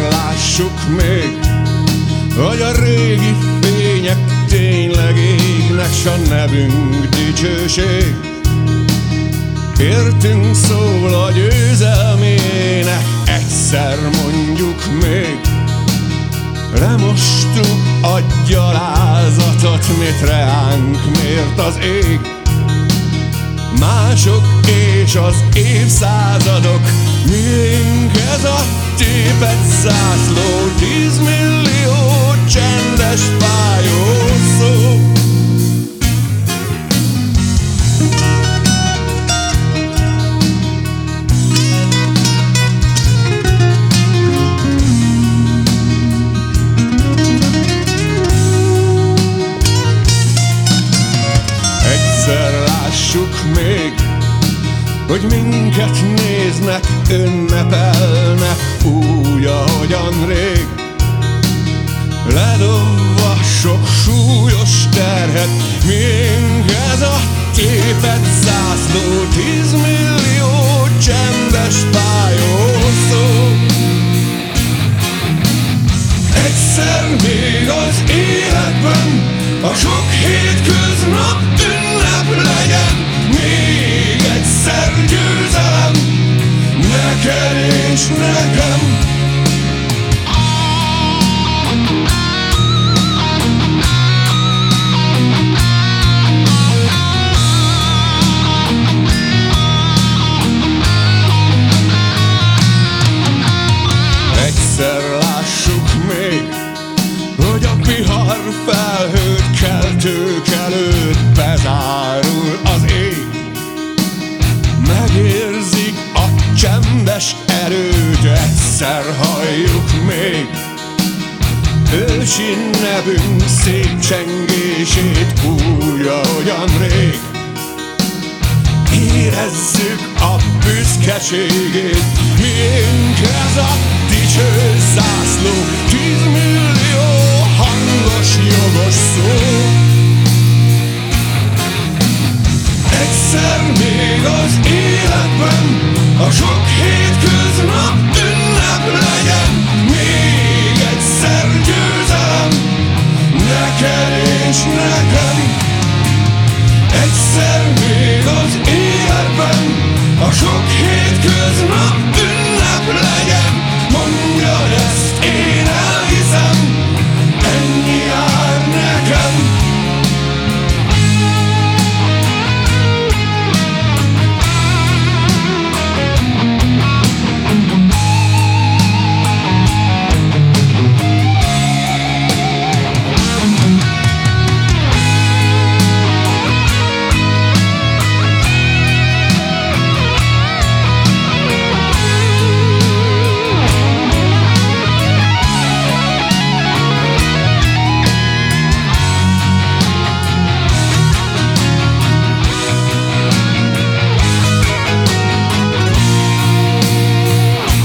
lássuk még, hogy a régi fények tényleg égnek, s a nevünk dicsőség. Értünk szól a győzelmének, egyszer mondjuk még. Lemostuk a gyalázatot, mit reánk mért az ég. Mások és az évszázadok, miénk ez a tépett zászló, 10 millió csendes fájó szó. Lássuk még, hogy minket néznek, ünnepelnek úgy, ahogyan rég. Ledobva sok súlyos terhet, miénk ez a tépett zászló, 10 millió csendes fájó szó. Egyszer még az életben a sok hétköznap ünnep legyen, még egyszer győzelem neked és nekem. Egyszer lássuk még, hogy a vihar felhőt keltők előtt bezárul az ég. Megérzik a csendes erőt, egyszer halljuk még. Ősi nevünk szép csengését úgy, ahogyan rég. Érezzük a büszkeségét, miénk ez a dicső zászló, 10 millió hangos, jogos szó. Egyszer még az életben a sok hétköznap ünnep legyen, még egyszer győzelem neked és nekem. Egyszer még az életben a sok hétköznap ünnep legyen, mondjad ezt, én elhiszem, ennyi jár nekem.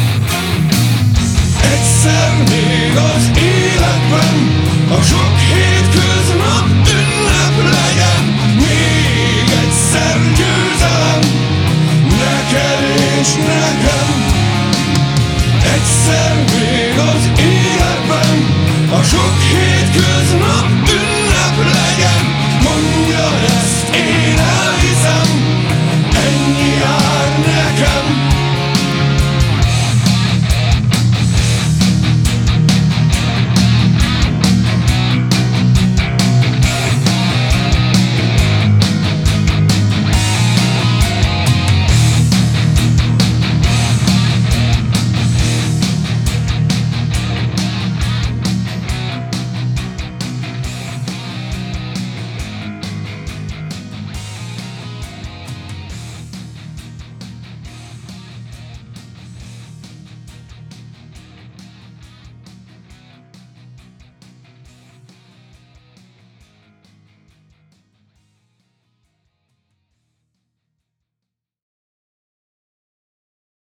Még az életben a sok hét